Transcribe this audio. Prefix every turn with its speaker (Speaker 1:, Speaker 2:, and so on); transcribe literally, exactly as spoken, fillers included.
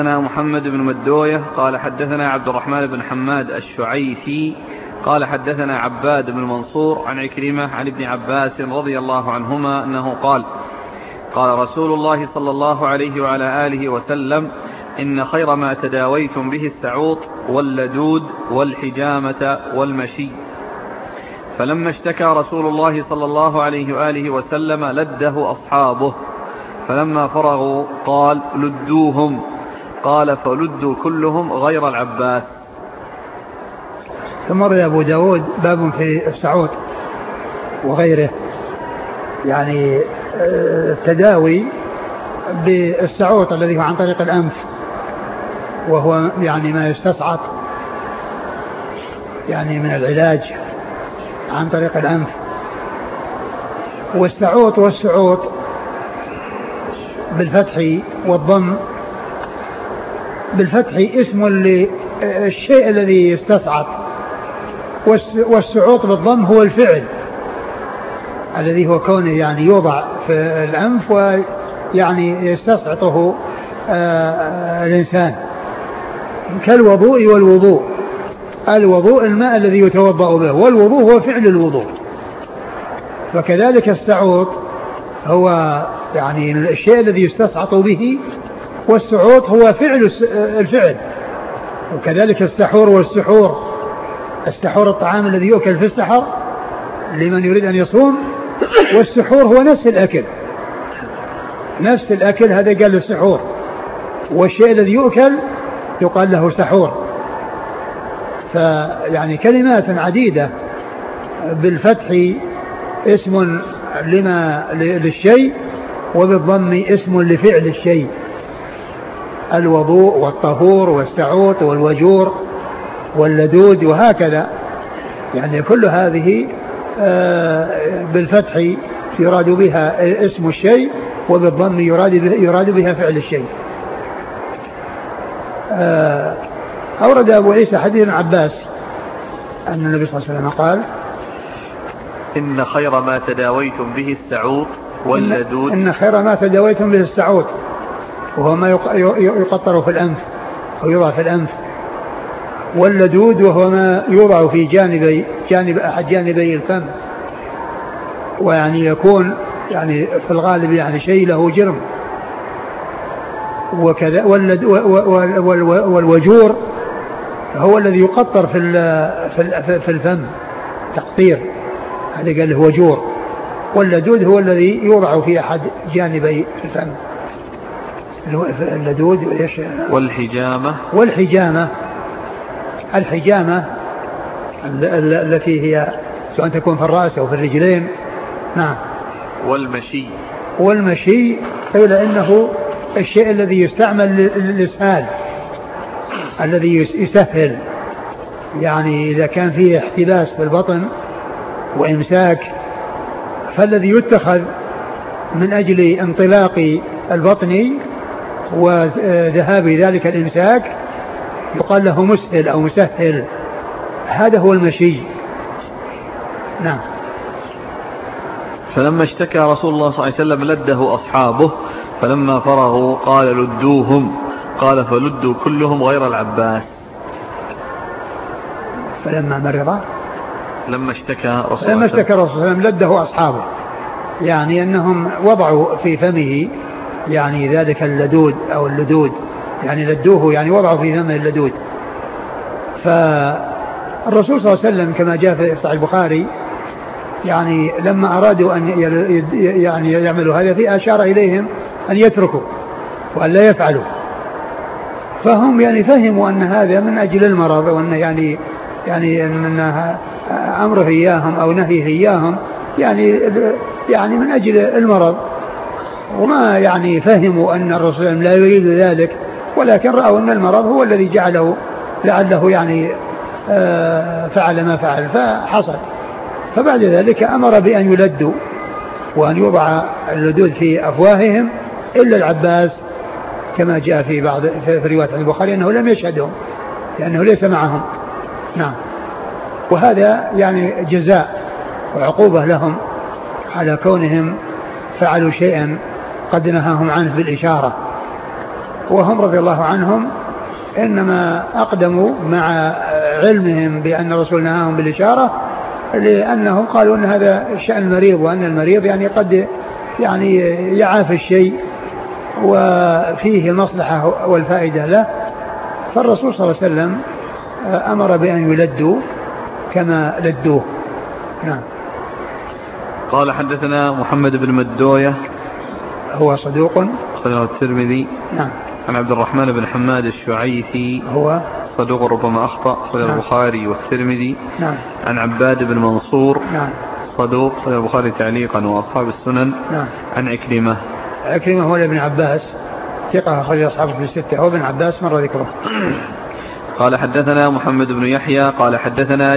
Speaker 1: أنا محمد بن مدوية قال حدثنا عبد الرحمن بن حماد الشعيثي قال حدثنا عباد بن منصور عن عكرمة عن ابن عباس رضي الله عنهما أنه قال قال رسول الله صلى الله عليه وعلى آله وسلم إن خير ما تداويتم به السعوط واللدود والحجامة والمشي. فلما اشتكى رسول الله صلى الله عليه وآله وسلم لده أصحابه، فلما فرغوا قال لدوهم، قال فلدوا كلهم غير العباس.
Speaker 2: ثم روى أبو داود باب في السعوط وغيره، يعني التداوي بالسعوط الذي هو عن طريق الأنف، وهو يعني ما يستصعب يعني من العلاج عن طريق الأنف. والسعوط والسعوط بالفتح والضم، بالفتح اسم للشيء الذي يستصعب، والسعوط بالضم هو الفعل الذي هو كونه يعني يوضع في الأنف ويعني يستصعطه الإنسان، كالوضوء والوضوء. الوضوء الماء الذي يتوضأ به، والوضوء هو فعل الوضوء. فكذلك السعوط هو يعني الشيء الذي يستصعط به، والسعوط هو فعل الفعل. وكذلك السحور والسحور، السحور الطعام الذي يؤكل في السحر لمن يريد أن يصوم، والسحور هو نفس الأكل، نفس الأكل هذا قال له السحور، والشيء الذي يؤكل يقال له سحور. فيعني كلمات عديدة بالفتح اسم لما للشيء، وبالضم اسم لفعل الشيء، الوضوء والطهور والسعوط والوجور واللدود وهكذا. يعني كل هذه بالفتح يراد بها اسم الشيء، وبالضم يراد بها, يراد بها فعل الشيء. أورد أبو عيسى حديث ابن عباس أن النبي صلى الله عليه وسلم قال
Speaker 1: إن خير ما تداويتم به السعوط واللدود.
Speaker 2: إن خير ما تداويتم به السعوط، وهو ما يقطر في الأنف أو يوضع في الأنف، واللدود وهو ما يوضع في جانبي جانب أحد جانبي الفم، ويعني يكون يعني في الغالب يعني شيء له جرم. وكذا والوجور هو الذي يقطر في في الفم تقطير، هذا قال له وجور. واللدود هو الذي يوضع في أحد جانبي الفم، اللدود
Speaker 1: والحجامة.
Speaker 2: والحجامة الحجامة التي هي سواء تكون في الرأس أو في الرجلين. نعم.
Speaker 1: والمشي.
Speaker 2: والمشي قيل إنه الشيء الذي يستعمل للإسهال، الذي يسهل، يعني إذا كان فيه احتباس في البطن وإمساك، فالذي يتخذ من أجل انطلاق البطن وذهاب ذلك الإمساك يقال له مسهل أو مسهل، هذا هو المشي. نعم.
Speaker 1: فلما اشتكى رسول الله صلى الله عليه وسلم لده أصحابه، فلما فرغوا قال لدوهم، قال فلدوا كلهم غير العباس.
Speaker 2: فلما مرض
Speaker 1: لما اشتكى رسول
Speaker 2: لما اشتكى رسول الله وسلم لده أصحابه، يعني أنهم وضعوا في فمه يعني ذلك اللدود أو اللدود، يعني لدوه يعني وضعوا في فمه اللدود. فالرسول صلى الله عليه وسلم كما جاء في صحيح البخاري يعني لما أرادوا أن يعني يعملوا هذا في أشار إليهم أن يتركوا وأن لا يفعلوا، فهم يعني فهموا أن هذا من أجل المرض، وأن يعني يعني أنها أمره إياهم أو نهيه إياهم يعني يعني من أجل المرض، وما يعني فهموا أن الرسول لا يريد ذلك، ولكن رأوا أن المرض هو الذي جعله لعله يعني فعل ما فعل فحصل. فبعد ذلك أمر بأن يلدوا وأن يوضع اللدود في أفواههم إلا العباس، كما جاء في بعض في رواية البخاري أنه لم يشهدهم لأنه ليس معهم. نعم. وهذا يعني جزاء وعقوبة لهم على كونهم فعلوا شيئا قد نهاهم عنه بالإشارة، وهم رضي الله عنهم إنما أقدموا مع علمهم بأن الرسول نهاهم بالإشارة لأنهم قالوا أن هذا شأن المريض، وأن المريض يعني قد يعني يعافي الشيء وفيه المصلحة والفائدة له. فالرسول صلى الله عليه وسلم أمر بأن يلدوا كما لدوه. نعم.
Speaker 1: قال حدثنا محمد بن مدوية
Speaker 2: هو صدوق
Speaker 1: أخرجه الترمذي.
Speaker 2: نعم.
Speaker 1: عن عبد الرحمن بن حماد الشعيثي هو صدوق ربما أخطأ أخرجه نعم. البخاري والترمذي.
Speaker 2: نعم.
Speaker 1: عن عباد بن منصور
Speaker 2: نعم.
Speaker 1: صدوق أخرجه البخاري تعليقا وأصحاب السنن.
Speaker 2: نعم.
Speaker 1: عن عكرمة
Speaker 2: عكرمة هو ابن عباس ثقة أخرج أصحابه في الستة، هو ابن عباس مر ذكره.
Speaker 1: قال حدثنا محمد بن يحيى قال حدثنا